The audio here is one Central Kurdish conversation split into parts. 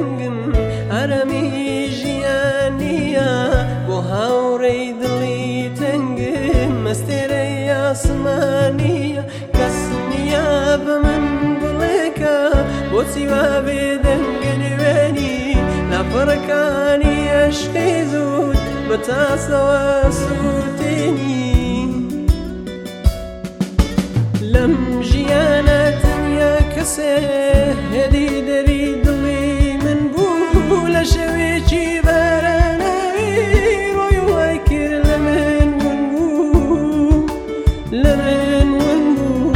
بێدەنگم هەرەمی ژیانیە بۆ هاوڕێی دڵی تەنگم مەستێرەی ئاسمانیە کەس نییە بە من بڵێکە بۆچی وا بێدەنگە نوێنی لاپەڕەکانی عەشقی زوود بە تاسەوە سووتێنی لەم ژیانە تەنیا کەسێ هێدی دەری دڵی من بوو لە شەوێکی باراناوی ڕۆی وای کرد لە من ون بوو لە من ون بوو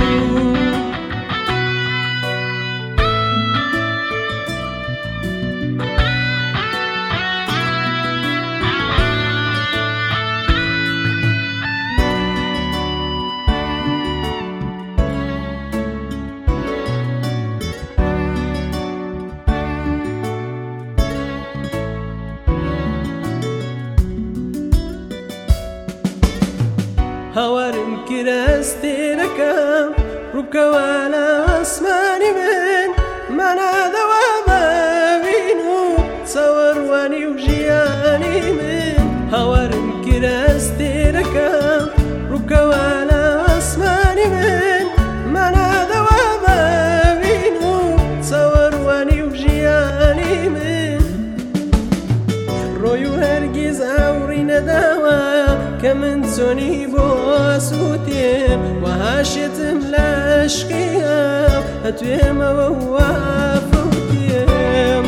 هەوارم کرە ئەستێرەکەم ڕووبکەوە لە ئاسمانی من مەنادەوە ببین و چاوەڕوانی و ژیانی من هەوارم کرە ئەستێرەکەم ڕووبکەوە لە ئاسمانی من مەنادەوە ببین و چاوەڕوانی و ژیانی من ڕۆی و هەرگیز ئاوڕی نەداوە کە من چۆنی بۆ سووتێم وەهاشێتم لە عەشقیەم هەتوێمەوە وافەوتێم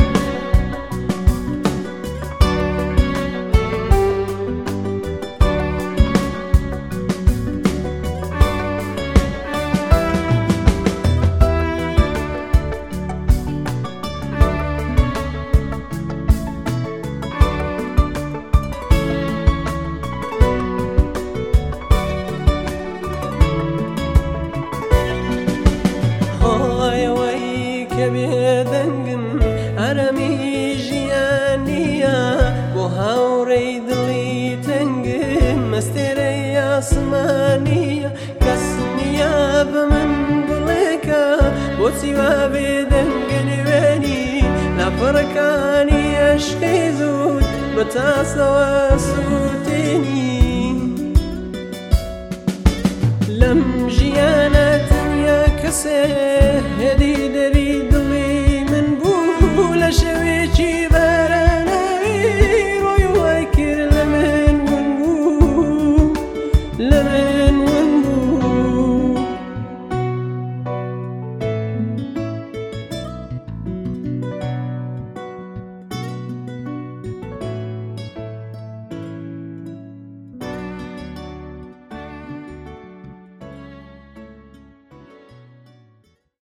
کە بێدەنگم هەرەمی ژیانیە بۆ هاوڕێی دڵی تەنگم مەستێرەی ئاسمانیە کەس نییە بە من بڵێکە بۆچی وا بێدەنگە نوێنی لاپەڕەکانی عەشقی زوود بە تاسەوە سووتێنی لەم ژیانە تەنیا کەسێ هێدی